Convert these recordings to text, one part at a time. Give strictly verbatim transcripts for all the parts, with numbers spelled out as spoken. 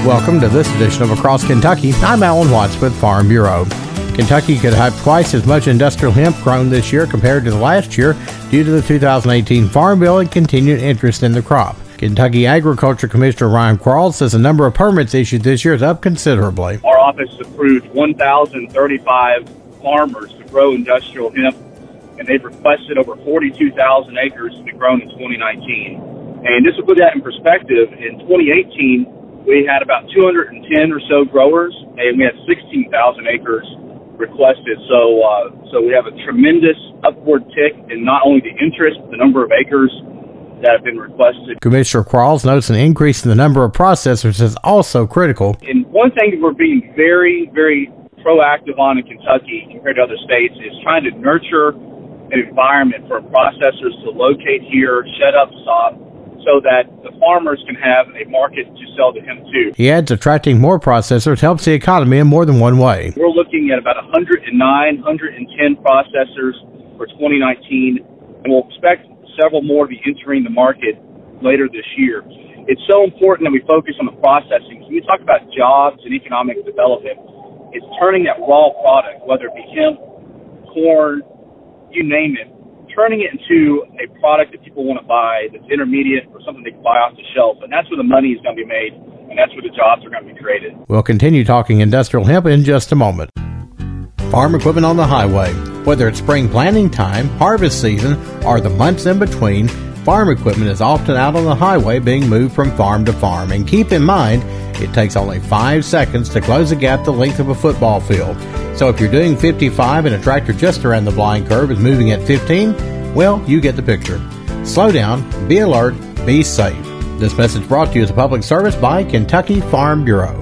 Welcome to this edition of Across Kentucky. I'm Alan Watts with Farm Bureau. Kentucky could have twice as much industrial hemp grown this year compared to the last year due to the two thousand eighteen Farm Bill and continued interest in the crop. Kentucky Agriculture Commissioner Ryan Quarles says the number of permits issued this year is up considerably. Our office approved one thousand thirty-five farmers to grow industrial hemp, and they've requested over forty-two thousand acres to be grown in twenty nineteen. And just to put that in perspective, in twenty eighteen, we had about two hundred ten or so growers, and we had sixteen thousand acres requested. So uh, so we have a tremendous upward tick in not only the interest, but the number of acres that have been requested. Commissioner Quarles notes an increase in the number of processors is also critical. And one thing that we're being very, very proactive on in Kentucky compared to other states is trying to nurture an environment for processors to locate here, set up shop, so that the farmers can have a market to sell to him too. He adds attracting more processors helps the economy in more than one way. We're looking at about one hundred nine, one hundred ten processors for twenty nineteen, and we'll expect several more to be entering the market later this year. It's so important that we focus on the processing. When we talk about jobs and economic development, it's turning that raw product, whether it be hemp, corn, you name it, turning it into a product that people want to buy that's intermediate or something they can buy off the shelf. And that's where the money is going to be made, and that's where the jobs are going to be created. We'll continue talking industrial hemp in just a moment. Farm equipment on the highway. Whether it's spring planting time, harvest season, or the months in between, farm equipment is often out on the highway being moved from farm to farm. And keep in mind, it takes only five seconds to close a gap the length of a football field. So if you're doing fifty-five and a tractor just around the blind curve is moving at fifteen, well, you get the picture. Slow down, be alert, be safe. This message brought to you as a public service by Kentucky Farm Bureau.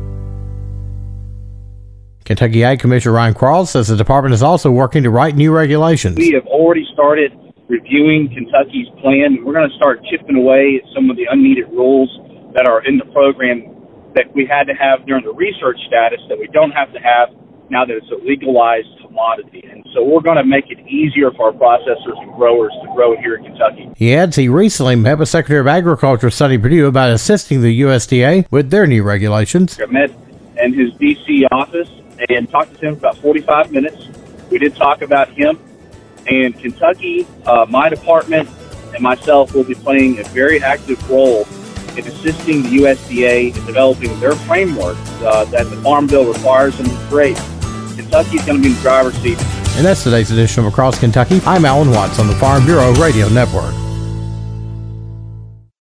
Kentucky Ag Commissioner Ryan Quarles says the department is also working to write new regulations. We have already started reviewing Kentucky's plan. We're going to start chipping away at some of the unneeded rules that are in the program that we had to have during the research status that we don't have to have now that it's a legalized commodity. And so we're going to make it easier for our processors and growers to grow here in Kentucky. He adds he recently met with Secretary of Agriculture Sonny Perdue about assisting the U S D A with their new regulations. I met in his D C office and talked to him for about forty-five minutes. We did talk about hemp, and Kentucky, uh, my department, and myself will be playing a very active role in assisting the U S D A in developing their framework uh, that the Farm Bill requires them to create. Kentucky's going to be in the driver's seat. And that's today's edition of Across Kentucky. I'm Alan Watts on the Farm Bureau Radio Network.